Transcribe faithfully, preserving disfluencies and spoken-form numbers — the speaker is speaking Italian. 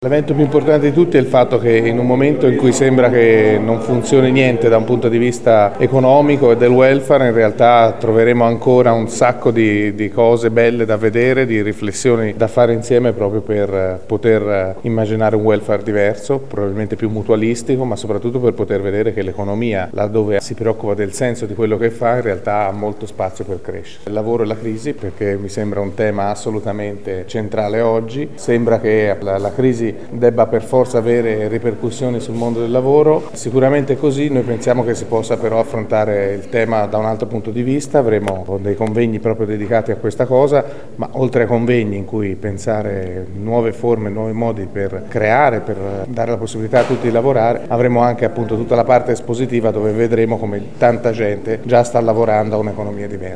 L'evento più importante di tutti è il fatto che in un momento in cui sembra che non funzioni niente da un punto di vista economico e del welfare, in realtà troveremo ancora un sacco di, di cose belle da vedere, di riflessioni da fare insieme proprio per poter immaginare un welfare diverso, probabilmente più mutualistico, ma soprattutto per poter vedere che l'economia, laddove si preoccupa del senso di quello che fa, in realtà ha molto spazio per crescere. Il lavoro e la crisi, perché mi sembra un tema assolutamente centrale oggi, sembra che la, la crisi debba per forza avere ripercussioni sul mondo del lavoro. Sicuramente così, noi pensiamo che si possa però affrontare il tema da un altro punto di vista. Avremo dei convegni proprio dedicati a questa cosa, ma oltre ai convegni in cui pensare nuove forme, nuovi modi per creare, per dare la possibilità a tutti di lavorare, avremo anche appunto tutta la parte espositiva dove vedremo come tanta gente già sta lavorando a un'economia diversa.